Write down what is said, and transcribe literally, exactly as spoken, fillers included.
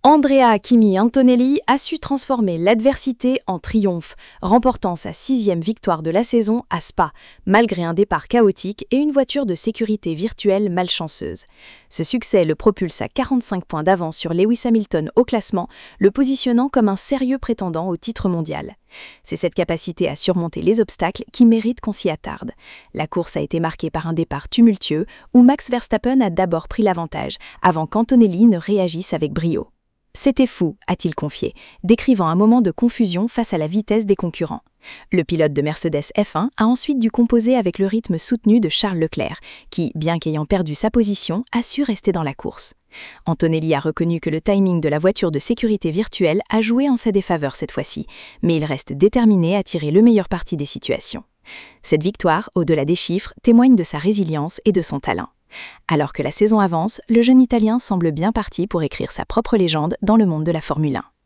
Andrea Kimi Antonelli a su transformer l'adversité en triomphe, remportant sa sixième victoire de la saison à Spa, malgré un départ chaotique et une voiture de sécurité virtuelle malchanceuse. Ce succès le propulse à quarante-cinq points d'avance sur Lewis Hamilton au classement, le positionnant comme un sérieux prétendant au titre mondial. C'est cette capacité à surmonter les obstacles qui mérite qu'on s'y attarde. La course a été marquée par un départ tumultueux où Max Verstappen a d'abord pris l'avantage, avant qu'Antonelli ne réagisse avec brio. « C'était fou », a-t-il confié, décrivant un moment de confusion face à la vitesse des concurrents. Le pilote de Mercedes F un a ensuite dû composer avec le rythme soutenu de Charles Leclerc, qui, bien qu'ayant perdu sa position, a su rester dans la course. Antonelli a reconnu que le timing de la voiture de sécurité virtuelle a joué en sa défaveur cette fois-ci, mais il reste déterminé à tirer le meilleur parti des situations. Cette victoire, au-delà des chiffres, témoigne de sa résilience et de son talent. Alors que la saison avance, le jeune Italien semble bien parti pour écrire sa propre légende dans le monde de la Formule un.